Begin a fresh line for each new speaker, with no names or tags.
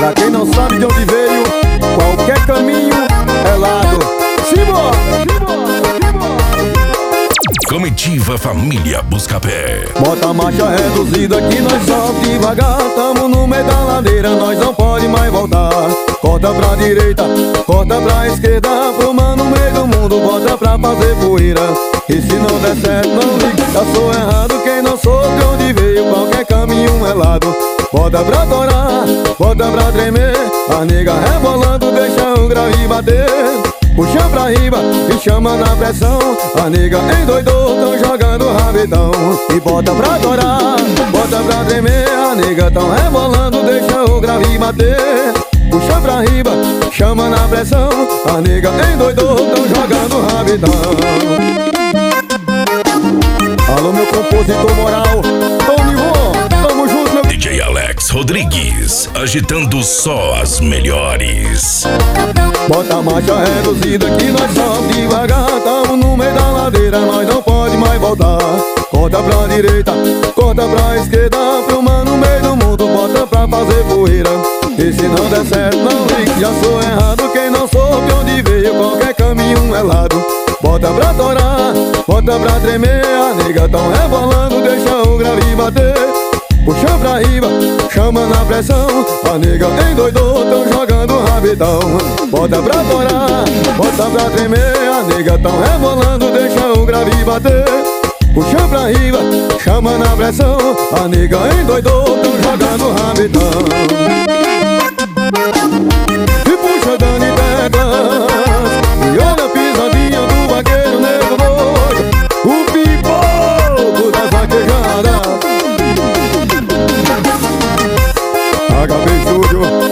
Pra quem não sabe de onde veio, qualquer caminho é lado. Simbora!
Comitiva Família Buscapé.
Bota a marcha reduzida que nós sobe devagar. Tamo no meio da ladeira, nós não pode mais voltar. Corta pra direita, corta pra esquerda. Fumando no meio do mundo, bota pra fazer poeira. E se não der certo, não liga, já sou errado. Quem não soube onde veio, qualquer caminho é lado. Bota pra torar, bota pra tremer. A nega rebolando, deixa o grave bater. Puxa pra riba e chama na pressão. A nega endoidou, tão jogando rabetão. E bota pra torar, bota pra tremer. A nega tão rebolando, deixa o grave bater. Puxa pra riba, chama na pressão. A nega endoidou, tão jogando rabetão. Alô meu compositor moral, Tony Von, tamo junto meu
DJ Alex Rodrigues, agitando só as melhores.
Bota a marcha reduzida que nós sobe devagar. Tamo no meio da ladeira, nós não pode mais voltar. Corta pra direita, corta pra esquerda. Filmando no meio do mundo, bota pra fazer poeira. E se não der certo, não ligue, já sou errado. Quem não soube onde veio, qualquer caminho é lado. Bota pra torar, bota pra tremer. A nega tão rebolando, deixa o grave bater. Puxa pra riba, chama na pressão. A nega endoidou, tão jogando rabetão. Bota pra torar, bota pra tremer. A nega tão rebolando, deixa o grave bater. Puxa pra riba, chama na pressão. A nega endoidou, tão jogando rabetão. E puxa Dani Teclas, e olha a pisadinha do vaqueiro negro doido. O pipoco das vaquejadas. HB Studio.